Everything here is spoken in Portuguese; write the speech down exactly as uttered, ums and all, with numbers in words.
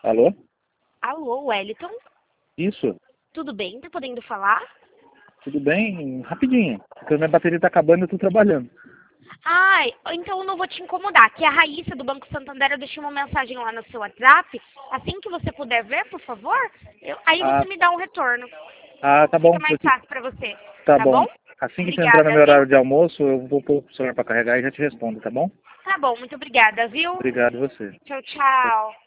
Alô? Alô, Wellington? Isso, Tudo bem? Tá podendo falar? tudo bem? Rapidinho, porque minha bateria tá acabando e eu tô trabalhando. Ai, então eu não vou te incomodar. Aqui é a Raíssa do Banco Santander. Eu deixei uma mensagem lá no seu WhatsApp. Assim que você puder ver, por favor, eu- aí Ah, você me dá um retorno. ah, tá bom. Fica mais Eu te- fácil pra você. Tá Tá bom? bom. Assim que você entrar no Obrigada, meu viu? horário de almoço, eu vou pôr o celular pra carregar e já te respondo, tá bom? Tá bom, muito obrigada, viu? Obrigado você. Tchau, tchau.